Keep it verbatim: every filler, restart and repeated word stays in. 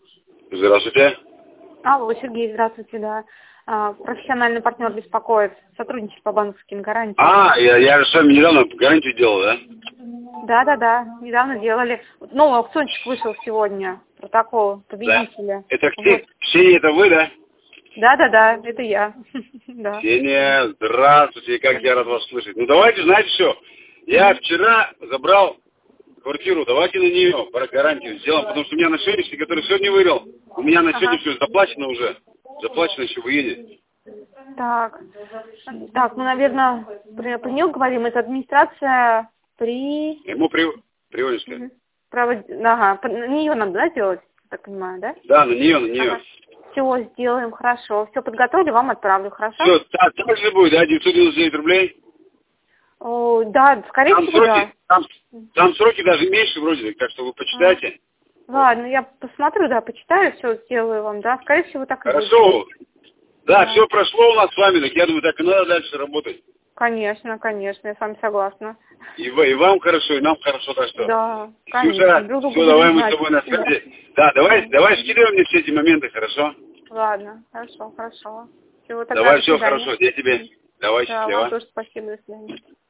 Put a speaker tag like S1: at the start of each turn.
S1: Здравствуйте.
S2: Алло, Сергей, здравствуйте, да. А, профессиональный партнер беспокоит, сотрудничает по банковским гарантиям.
S1: А, я, я же с вами недавно гарантию делал, да?
S2: Да, да, да, недавно делали. Новый аукциончик вышел сегодня, протокол победителя.
S1: Да. Это
S2: Вот.
S1: Ксения, это вы, да?
S2: Да, да, да, это я. Да.
S1: Ксения, здравствуйте, как я рад вас слышать. Ну давайте, знаете что, я вчера забрал квартиру, давайте на нее про гарантию сделаем, потому что у меня на сегодняшний, который сегодня вырыл, у меня на сегодня
S2: Ага.
S1: все заплачено уже, заплачено еще в июне.
S2: Так, так, ну, наверное, при, при нем говорим, это администрация при...
S1: Ему при... Приволжская.
S2: Мгм. Провод... Ага, по- на нее надо, да, делать, я так понимаю, да?
S1: Да, на нее, на нее.
S2: Ага. Все, сделаем, хорошо. Все подготовили, вам отправлю, хорошо?
S1: Все, так, так же будет, да, девятьсот девяносто девять рублей.
S2: О, да, скорее
S1: Там
S2: всего, да.
S1: сроки, там, там сроки даже меньше вроде, так что вы
S2: А.
S1: почитайте.
S2: Ладно, я посмотрю, да, почитаю, все сделаю вам, да. Скорее всего, так и будет.
S1: Хорошо. Да,
S2: Да.
S1: все прошло у нас с вами, так я думаю, так и надо дальше работать.
S2: Конечно, конечно, я с вами согласна.
S1: И, вы, и вам хорошо, и нам хорошо, так что.
S2: Да, конечно,
S1: Ксюша,
S2: друг друга
S1: все, давай
S2: будем
S1: мы с
S2: знать.
S1: тобой на
S2: Да.
S1: связи. Да, давай, давай скидывай мне все эти моменты, хорошо?
S2: Ладно, хорошо, хорошо. Всего тогда,
S1: Давай,
S2: до
S1: все
S2: свидания.
S1: хорошо, я тебе. Давай,
S2: Да, вам
S1: счастливо.
S2: тоже спасибо, до свидания.